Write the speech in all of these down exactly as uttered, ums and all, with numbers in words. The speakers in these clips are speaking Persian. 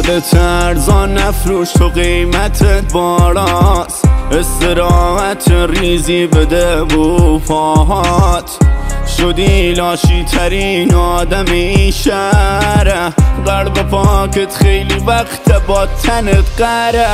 خودت ارزان نفروش تو قیمتت بالاست، استراحت ریزی بده بو پاهات. شدی لاشی ترین آدم این شهره، قلب پاکت خیلی وقت با تنت قره.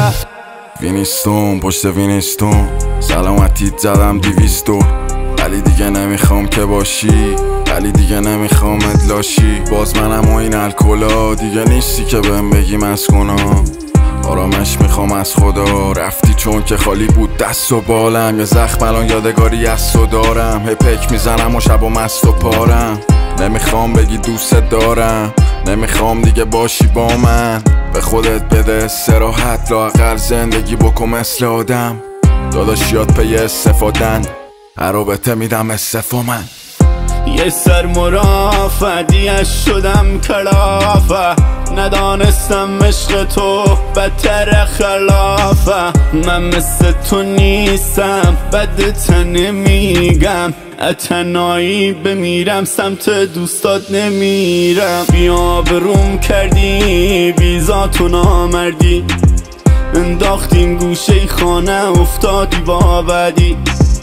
وینستون پشت وینستون سلامتیت زدم دیویستون، ولی دیگه نمیخوام که باشی، ولی دیگه نمیخوام ادلاشی. باز منم و این الکلا دیگه نیستی که بهم بگی مسکنم. آرامش میخوام از خدا، رفتی چون که خالی بود دست و بالم. یه زخم الان یادگاری از تو دارم، هی پک میزنم و شب و مست و پارم. نمیخوام بگی دوست دارم، نمیخوام دیگه باشی با من. به خودت بده استراحت، لااقل زندگی بکن مثل آدم. داداشیات پی استفادن، هر رابطه میدم استفا من. یه سر مرافعیش شدم کلافه، ندانستم عشق تو بدتر خلافه. من مثل تو نیستم بدت نمیگم، اتنایی بمیرم سمت دوستات نمیرم. بیا بروم کردی بیزاتو نامردی، انداختیم گوشه خانه افتادی با بدی.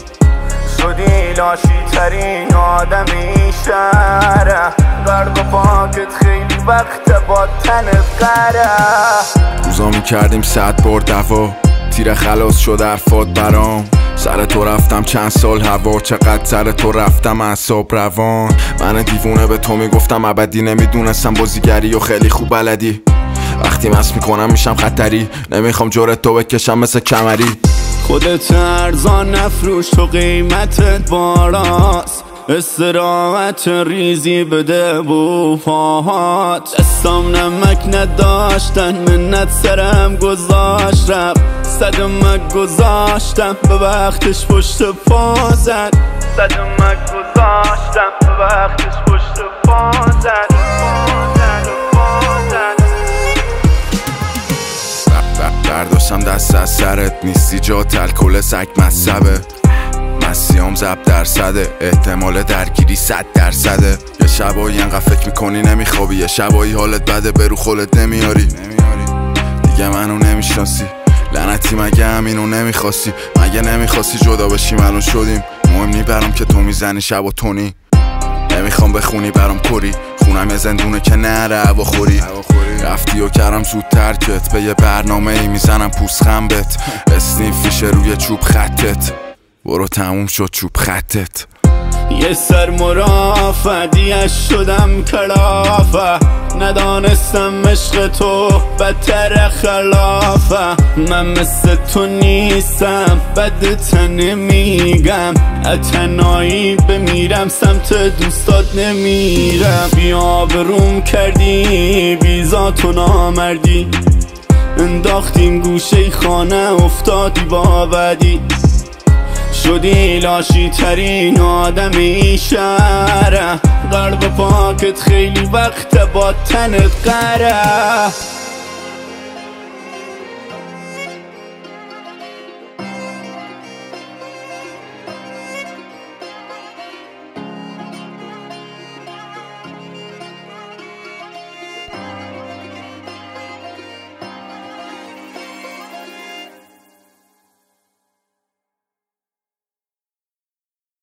شدی لاشی ترین آدمی شهره، قلب پاکت خیلی وقت با تنت قره. روزا میکردیم صد بار دوا، تیر خلاص شد حرفات برام. سر تو رفتم چند سال هوا، چقدر سر تو رفتم اعصاب روان. من دیوونه به تو میگفتم ابدی، نمیدونستم بازیگری و خیلی خوب بلدی. وقتی مست میکنم میشم خطری، نمیخوام جورت تو بکشم مثل کمری. خودت ارزان نفروش تو قیمتت بالاست، استراحت ریزی بده بو پاهات. دستام نمک نداشتن منت سرم گذاشت رفت، صدمک گذاشتم به وقتش پشت پا زد. صدمک گذاشتم به وقتش پشت پا زد. برداشتم دست از سرت، نیستی جات الکل سگ مصبه. مسیام زب درصده، احتمال درگیری صد درصده. یه شبایی انقدر فکر میکنی نمیخوابی، یه شبایی حالت بده برو خولت نمیاری. دیگه منو نمیشناسی لعنتی، مگه همینو نمیخواستی؟ مگه نمیخواستی جدا بشیم الان شدیم؟ مهم نی برام که تو میزنی شب و تونی. نمیخوام بخونی برام کری، خونم یه زندونه که نره هوا خوری. رفتی و کردم زود ترکت، به یه برنامه ای میزنم پوست خنبت. اسنیف فیشه روی چوب خطت، برو تموم شد چوب خطت. یه سر مرافعیش شدم کلافه، ندانستم عشق تو بدتر خلافه. من مثل تو نیستم بدت نمیگم، اتنایی بمیرم سمت دوستات نمیرم. بیا بروم کردی بیزاتو نامردی، انداختیم گوشه خانه افتادی با بدی. شدی لاشی ترین آدمی شهره، قلب پاکت خیلی وقت با تنت قره.